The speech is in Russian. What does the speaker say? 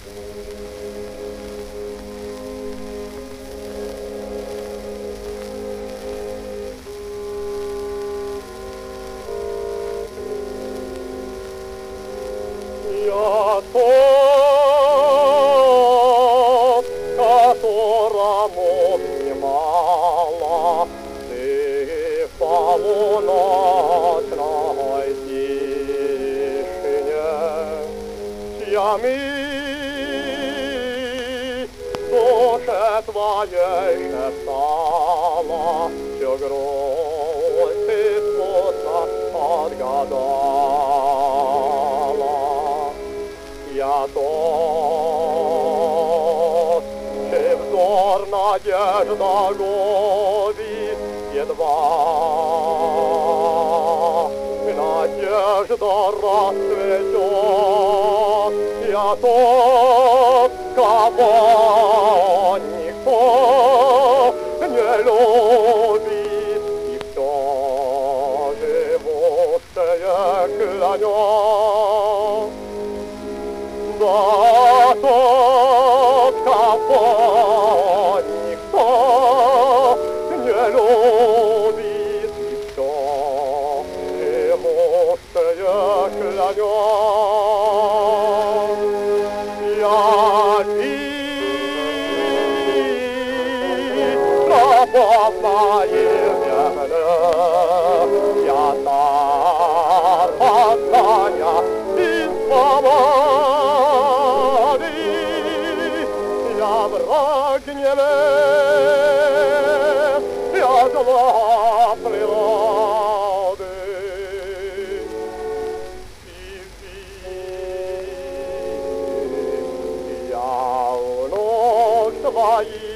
Я тот, которому внимала ты в полуночной тишине, чьями душе твоей шептала, всю грусть ты смутно отгадала. Я тот, чей взор надежда губит едва. Надежда расцветет. Я тот, кого никто не любит, и все живущее клянет. Да тот, кого никто не любит, и все живущее клянет. Я рабов моих земле, я царь познания и свободы. Я враг гневен, я зла природы. И я внук твоих.